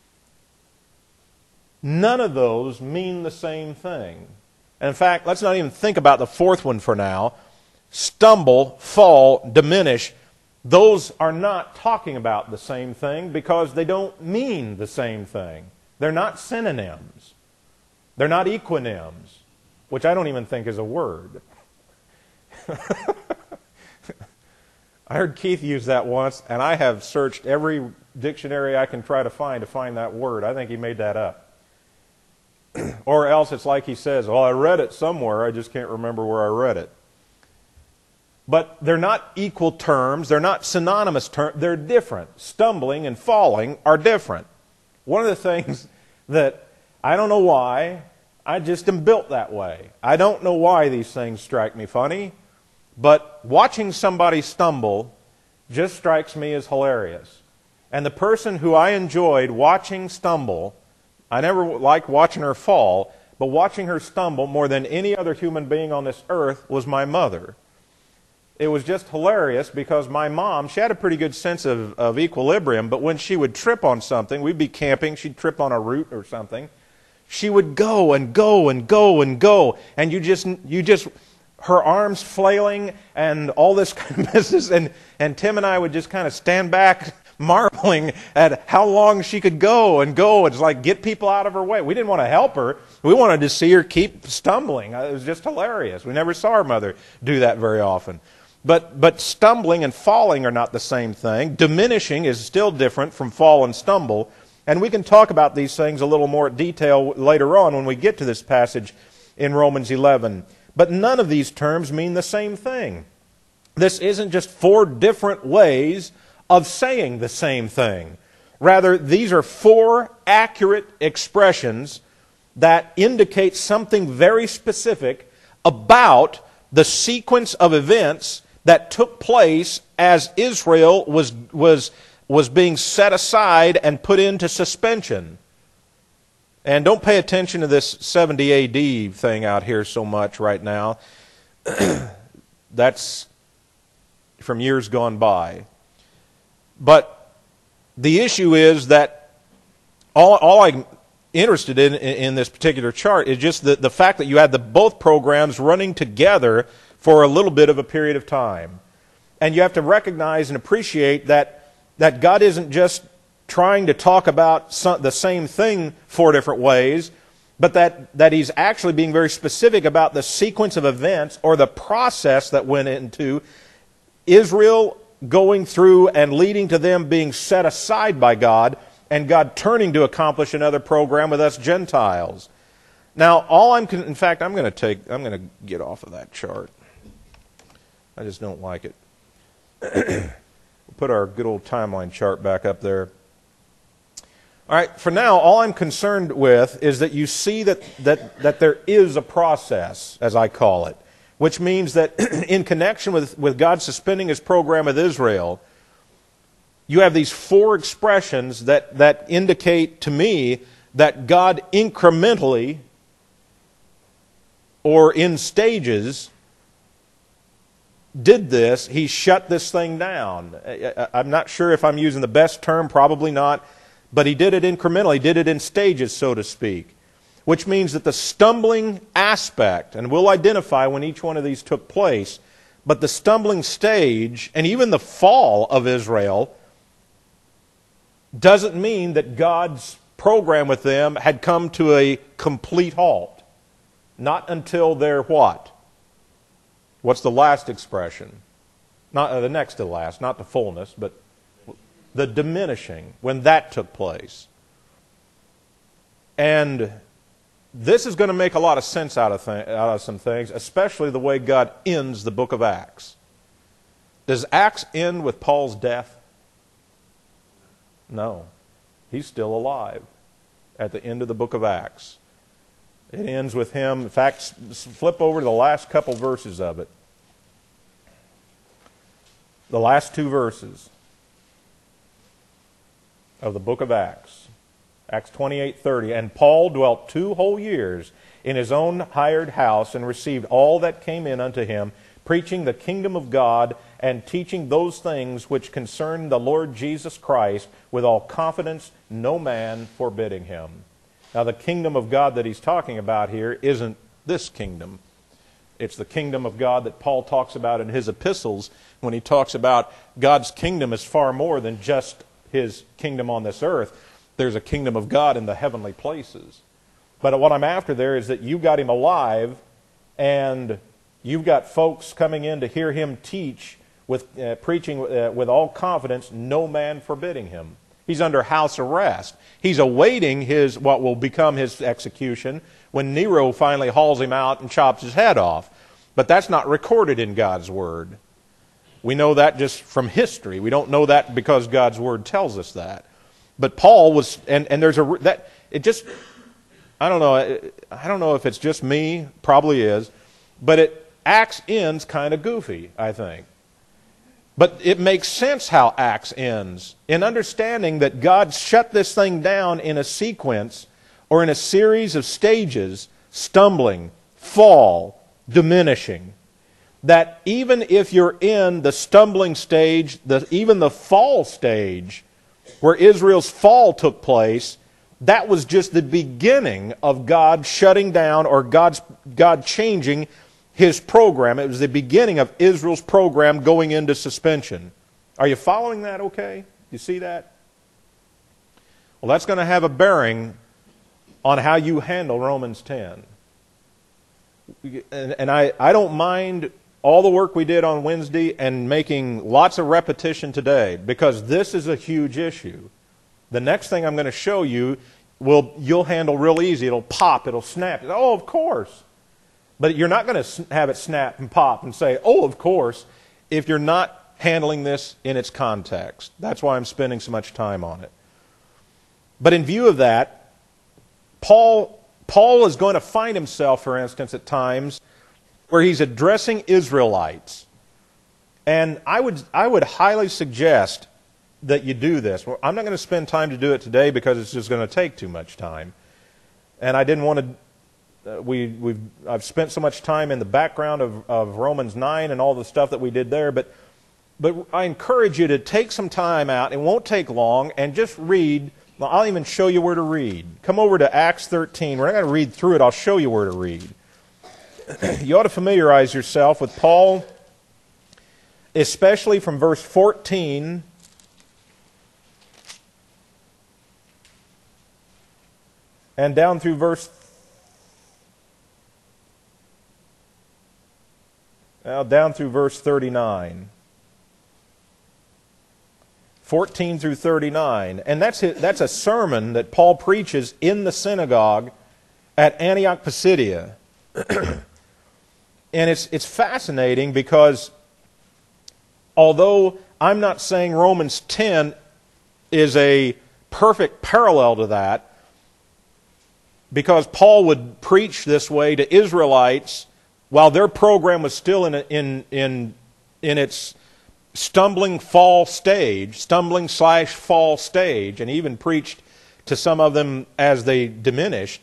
None of those mean the same thing. And in fact, let's not even think about the fourth one for now. Stumble, fall, diminish. Those are not talking about the same thing because they don't mean the same thing. They're not synonyms. They're not equonyms, which I don't even think is a word. I heard Keith use that once, and I have searched every dictionary I can try to find that word. I think he made that up. Or else it's like he says, well, I read it somewhere, I just can't remember where I read it. But they're not equal terms, they're not synonymous terms, they're different. Stumbling and falling are different. One of the things that, I don't know why, I just am built that way. I don't know why these things strike me funny, but watching somebody stumble just strikes me as hilarious. And the person who I enjoyed watching stumble, I never liked watching her fall, but watching her stumble more than any other human being on this earth was my mother. It was just hilarious because my mom, she had a pretty good sense of equilibrium, but when she would trip on something, we'd be camping, she'd trip on a root or something, she would go and go and go and go, and you just her arms flailing and all this kind of business, and Tim and I would just kind of stand back marveling at how long she could go and go. It's like, get people out of her way. We didn't want to help her. We wanted to see her keep stumbling. It was just hilarious. We never saw our mother do that very often. But stumbling and falling are not the same thing. Diminishing is still different from fall and stumble. And we can talk about these things a little more detail later on when we get to this passage in Romans 11. But none of these terms mean the same thing. This isn't just four different ways of saying the same thing. Rather, these are four accurate expressions that indicate something very specific about the sequence of events that took place as Israel was being set aside and put into suspension. And don't pay attention to this 70 AD thing out here so much right now. That's from years gone by. But the issue is that all I'm interested in this particular chart is just the fact that you had both programs running together for a little bit of a period of time. And you have to recognize and appreciate that God isn't just trying to talk about the same thing four different ways, but that He's actually being very specific about the sequence of events or the process that went into Israel going through and leading to them being set aside by God and God turning to accomplish another program with us Gentiles. Now, in fact, I'm going to get off of that chart. I just don't like it. We'll put our good old timeline chart back up there. All right, for now, all I'm concerned with is that you see that there is a process, as I call it, which means that in connection with God suspending His program with Israel, you have these four expressions that indicate to me that God incrementally or in stages did this. He shut this thing down. I'm not sure if I'm using the best term, probably not, but He did it incrementally, He did it in stages, so to speak. Which means that the stumbling aspect, and we'll identify when each one of these took place, but the stumbling stage and even the fall of Israel doesn't mean that God's program with them had come to a complete halt. Not until they're what? What's the last expression? Not the next to last, not the fullness, but the diminishing, when that took place. And this is going to make a lot of sense out of some things, especially the way God ends the book of Acts. Does Acts end with Paul's death? No. He's still alive at the end of the book of Acts. It ends with him. In fact, flip over to the last couple verses of it. The last two verses of the book of Acts. Acts 28:30. And Paul dwelt 2 whole years in his own hired house and received all that came in unto him, preaching the kingdom of God and teaching those things which concern the Lord Jesus Christ with all confidence, no man forbidding him. Now, the kingdom of God that he's talking about here isn't this kingdom. It's the kingdom of God that Paul talks about in his epistles when he talks about God's kingdom is far more than just his kingdom on this earth. There's a kingdom of God in the heavenly places. But what I'm after there is that you've got him alive, and you've got folks coming in to hear him teach, with preaching with all confidence, no man forbidding him. He's under house arrest. He's awaiting what will become his execution when Nero finally hauls him out and chops his head off. But that's not recorded in God's Word. We know that just from history. We don't know that because God's Word tells us that. But Paul was, and there's I don't know if it's just me, probably is, but Acts ends kind of goofy, I think. But it makes sense how Acts ends, in understanding that God shut this thing down in a sequence or in a series of stages, stumbling, fall, diminishing. That even if you're in the stumbling stage, even the fall stage, where Israel's fall took place, that was just the beginning of God shutting down or God changing his program. It was the beginning of Israel's program going into suspension. Are you following that okay? You see that? Well, that's going to have a bearing on how you handle Romans 10. And I don't mind all the work we did on Wednesday and making lots of repetition today, because this is a huge issue. The next thing I'm going to show you, you'll handle real easy. It'll pop, it'll snap. Oh, of course. But you're not going to have it snap and pop and say, oh, of course, if you're not handling this in its context. That's why I'm spending so much time on it. But in view of that, Paul is going to find himself, for instance, at times where he's addressing Israelites. And I would highly suggest that you do this. Well, I'm not going to spend time to do it today because it's just going to take too much time. And I didn't want to... I've spent so much time in the background of Romans 9 and all the stuff that we did there, but I encourage you to take some time out. It won't take long, and just read. Well, I'll even show you where to read. Come over to Acts 13. We're not going to read through it. I'll show you where to read. You ought to familiarize yourself with Paul, especially from verse 14 and down through verse 39. 14 through 39. And that's a sermon that Paul preaches in the synagogue at Antioch Pisidia. And it's fascinating because although I'm not saying Romans 10 is a perfect parallel to that, because Paul would preach this way to Israelites while their program was still in its stumbling/fall stage, and even preached to some of them as they diminished.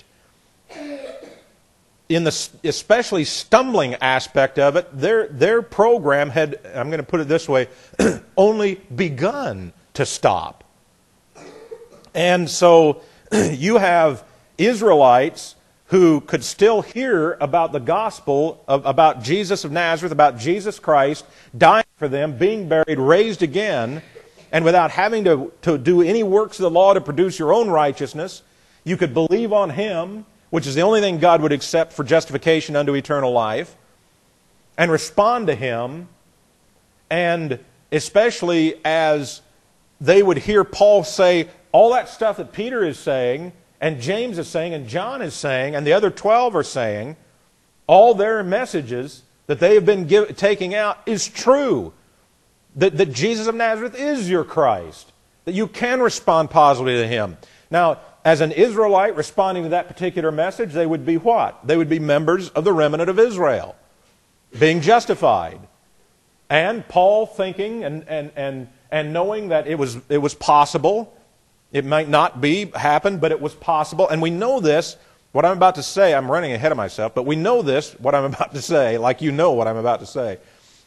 In the especially stumbling aspect of it, their program had, I'm going to put it this way, only begun to stop. And so you have Israelites who could still hear about the gospel, about Jesus of Nazareth, about Jesus Christ, dying for them, being buried, raised again, and without having to do any works of the law to produce your own righteousness, you could believe on Him, which is the only thing God would accept for justification unto eternal life, and respond to Him, and especially as they would hear Paul say all that stuff that Peter is saying, and James is saying, and John is saying, and the other 12 are saying, all their messages that they have been taking out is true. That Jesus of Nazareth is your Christ. That you can respond positively to Him. Now, as an Israelite responding to that particular message, they would be what? They would be members of the remnant of Israel, being justified. And Paul thinking and knowing that it was possible. It might not happen, but it was possible. And we know this, what I'm about to say, I'm running ahead of myself, but we know this, what I'm about to say, like you know what I'm about to say.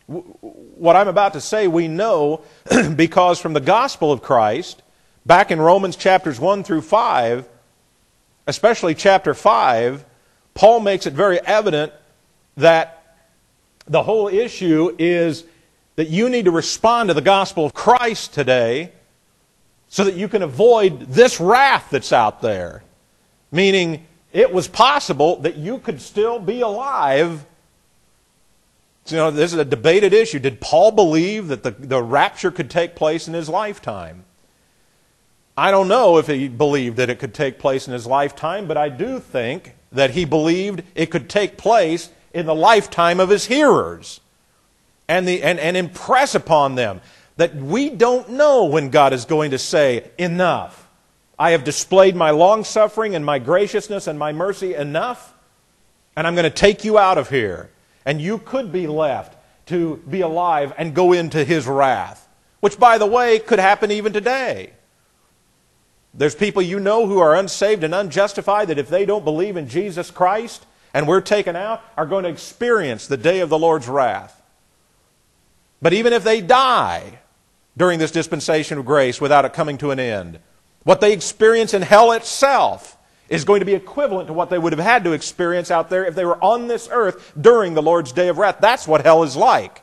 What I'm about to say we know because from the gospel of Christ, back in Romans chapters 1 through 5, especially chapter 5, Paul makes it very evident that the whole issue is that you need to respond to the gospel of Christ today so that you can avoid this wrath that's out there. Meaning, it was possible that you could still be alive. You know, this is a debated issue. Did Paul believe that the rapture could take place in his lifetime? I don't know if he believed that it could take place in his lifetime, but I do think that he believed it could take place in the lifetime of his hearers and impress upon them that we don't know when God is going to say, enough. I have displayed my long-suffering and my graciousness and my mercy enough, and I'm going to take you out of here. And you could be left to be alive and go into His wrath, which, by the way, could happen even today. There's people you know who are unsaved and unjustified that if they don't believe in Jesus Christ and we're taken out, are going to experience the day of the Lord's wrath. But even if they die during this dispensation of grace without it coming to an end, what they experience in hell itself is going to be equivalent to what they would have had to experience out there if they were on this earth during the Lord's day of wrath. That's what hell is like.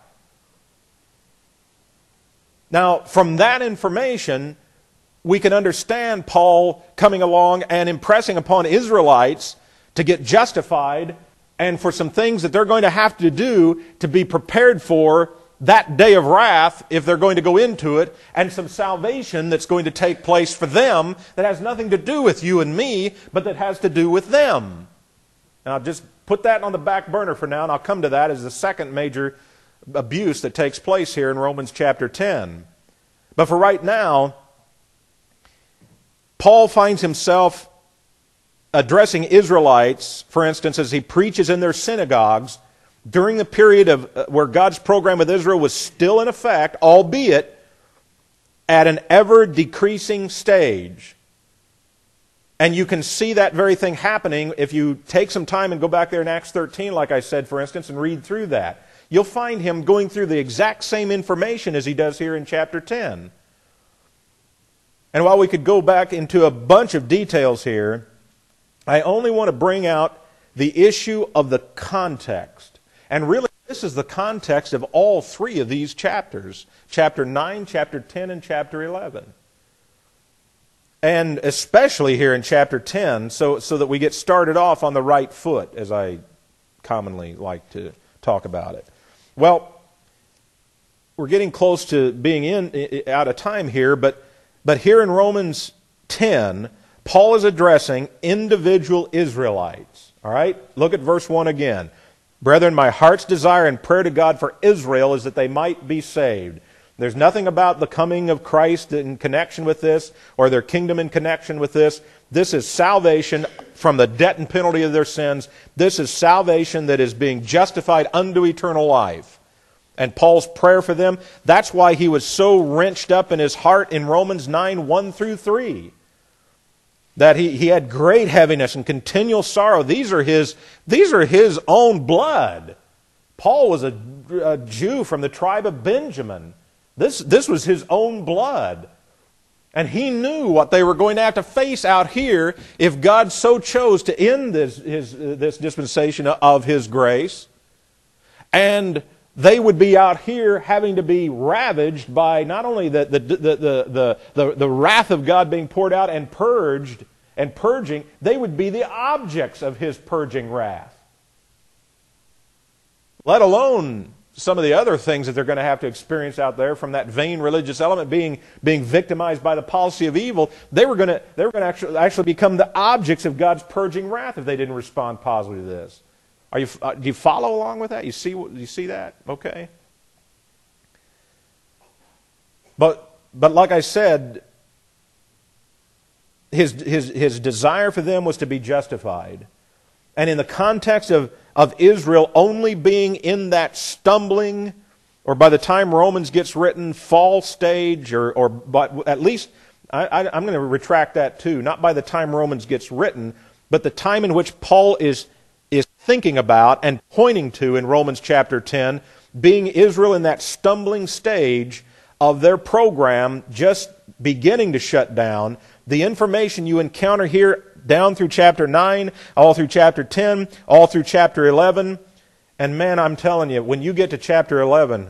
Now, from that information, we can understand Paul coming along and impressing upon Israelites to get justified and for some things that they're going to have to do to be prepared for that day of wrath if they're going to go into it, and some salvation that's going to take place for them that has nothing to do with you and me, but that has to do with them. And I'll just put that on the back burner for now, and I'll come to that as the second major abuse that takes place here in Romans chapter 10. But for right now, Paul finds himself addressing Israelites, for instance, as he preaches in their synagogues during the period of where God's program with Israel was still in effect, albeit at an ever-decreasing stage. And you can see that very thing happening if you take some time and go back there in Acts 13, like I said, for instance, and read through that. You'll find him going through the exact same information as he does here in chapter 10. And while we could go back into a bunch of details here, I only want to bring out the issue of the context. And really, this is the context of all three of these chapters. Chapter 9, chapter 10, and chapter 11. And especially here in chapter 10, so that we get started off on the right foot, as I commonly like to talk about it. Well, we're getting close to being out of time here, but here in Romans 10, Paul is addressing individual Israelites. All right? Look at verse 1 again. Brethren, my heart's desire and prayer to God for Israel is that they might be saved. There's nothing about the coming of Christ in connection with this, or their kingdom in connection with this. This is salvation from the debt and penalty of their sins. This is salvation that is being justified unto eternal life. And Paul's prayer for them, that's why he was so wrenched up in his heart in Romans 9, 1 through 3. That he had great heaviness and continual sorrow. These are his own blood. Paul was a Jew from the tribe of Benjamin. This was his own blood. And he knew what they were going to have to face out here if God so chose to end this dispensation of His grace. And they would be out here having to be ravaged by not only the wrath of God being poured out and purged and purging, they would be the objects of His purging wrath. Let alone some of the other things that they're going to have to experience out there from that vain religious element being victimized by the policy of evil. They were going to actually become the objects of God's purging wrath if they didn't respond positively to this. Do you follow along with that? You see that? Okay. But like I said, his desire for them was to be justified. And in the context of Israel only being in that stumbling, or by the time Romans gets written, fall stage, but at least, I'm going to retract that too. Not by the time Romans gets written, but the time in which Paul is thinking about and pointing to in Romans chapter 10, being Israel in that stumbling stage of their program just beginning to shut down, the information you encounter here down through chapter 9, all through chapter 10, all through chapter 11, and man, I'm telling you, when you get to chapter 11,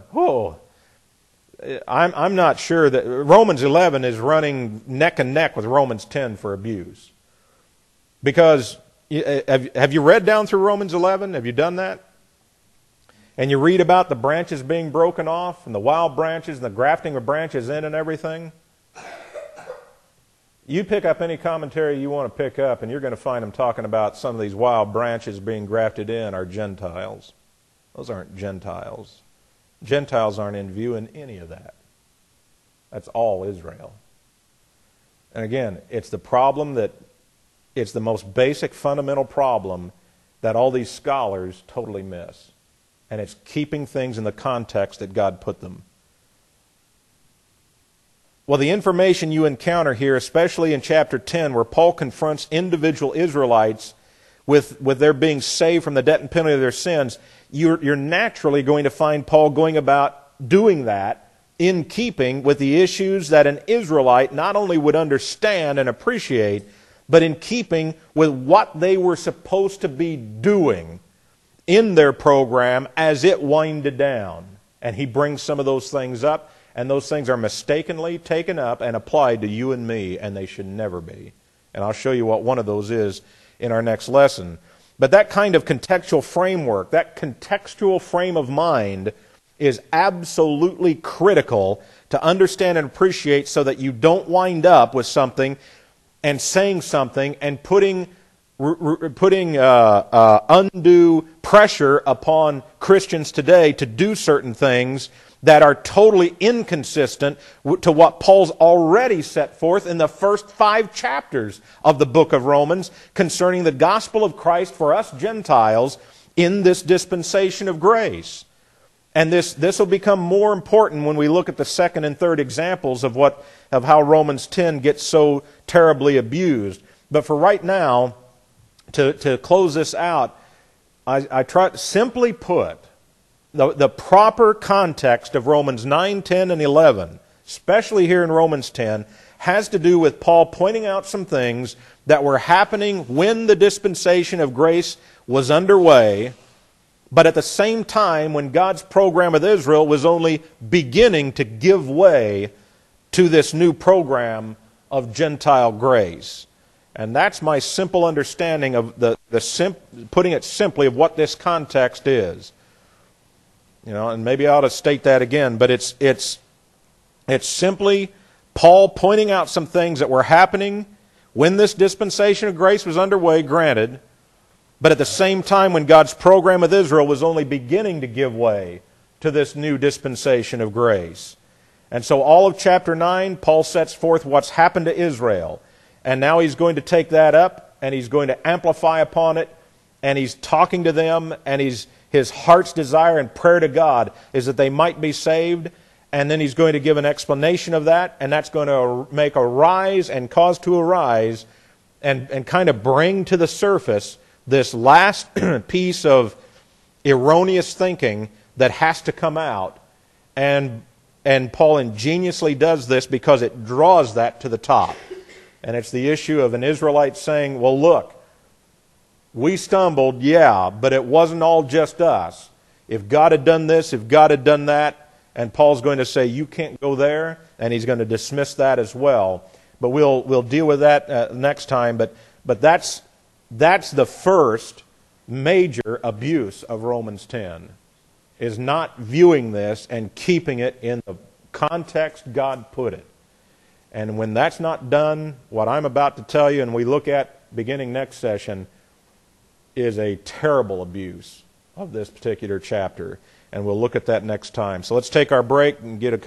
I'm not sure that Romans 11 is running neck and neck with Romans 10 for abuse. Because, have you read down through Romans 11? Have you done that? And you read about the branches being broken off, and the wild branches, and the grafting of branches in and everything. You pick up any commentary you want to pick up, and you're going to find them talking about some of these wild branches being grafted in are Gentiles. Those aren't Gentiles. Gentiles aren't in view in any of that. That's all Israel. And again, it's the problem that, it's the most basic fundamental problem that all these scholars totally miss. And it's keeping things in the context that God put them. Well, the information you encounter here, especially in chapter 10, where Paul confronts individual Israelites with their being saved from the debt and penalty of their sins, you're naturally going to find Paul going about doing that in keeping with the issues that an Israelite not only would understand and appreciate, but in keeping with what they were supposed to be doing in their program as it winded down. And he brings some of those things up, and those things are mistakenly taken up and applied to you and me, and they should never be. And I'll show you what one of those is in our next lesson. But that kind of contextual framework, that contextual frame of mind is absolutely critical to understand and appreciate so that you don't wind up with something and saying something and putting undue pressure upon Christians today to do certain things that are totally inconsistent to what Paul's already set forth in the first 5 chapters of the book of Romans concerning the gospel of Christ for us Gentiles in this dispensation of grace. And this will become more important when we look at the second and third examples of how Romans 10 gets so terribly abused. But for right now, to close this out, I try simply put, the proper context of Romans 9, 10, and 11, especially here in Romans 10, has to do with Paul pointing out some things that were happening when the dispensation of grace was underway, but at the same time when God's program with Israel was only beginning to give way to this new program of Gentile grace. And that's my simple understanding of putting it simply, of what this context is. You know, and maybe I ought to state that again, but it's simply Paul pointing out some things that were happening when this dispensation of grace was underway, granted, but at the same time when God's program with Israel was only beginning to give way to this new dispensation of grace. And so all of chapter 9, Paul sets forth what's happened to Israel. And now he's going to take that up, and he's going to amplify upon it, and he's talking to them, and his heart's desire and prayer to God is that they might be saved, and then he's going to give an explanation of that, and that's going to make arise and cause to arise and kind of bring to the surface this last piece of erroneous thinking that has to come out. And Paul ingeniously does this because it draws that to the top. And it's the issue of an Israelite saying, well, look, we stumbled, yeah, but it wasn't all just us. If God had done this, if God had done that, and Paul's going to say, you can't go there, and he's going to dismiss that as well. But we'll deal with that next time. But that's the first major abuse of Romans 10, is not viewing this and keeping it in the context God put it. And when that's not done, what I'm about to tell you and we look at beginning next session is a terrible abuse of this particular chapter. And we'll look at that next time. So let's take our break and get a